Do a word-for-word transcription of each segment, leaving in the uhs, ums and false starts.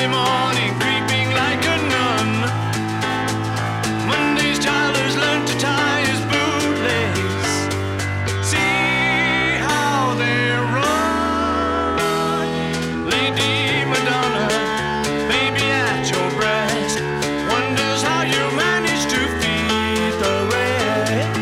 Tuesday morning creeping like a nun. Monday's child has learned to tie his bootlace. See how they run. Lady Madonna, baby at your breast, wonders how you manage to feed the rest.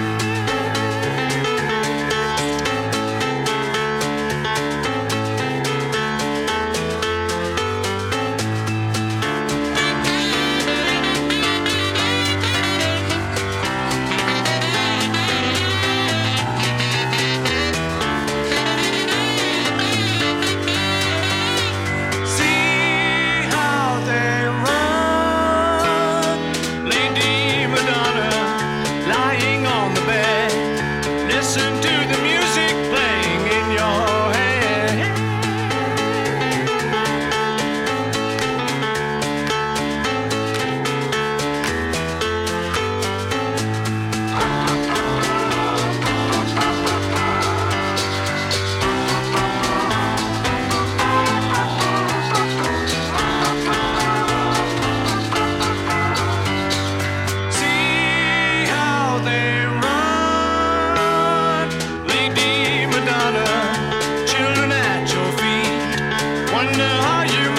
See how they run. Lady Madonna, lying on the bed, listen to the music playing in your head. See how they run. Lady Madonna, children at your feet, wonder how you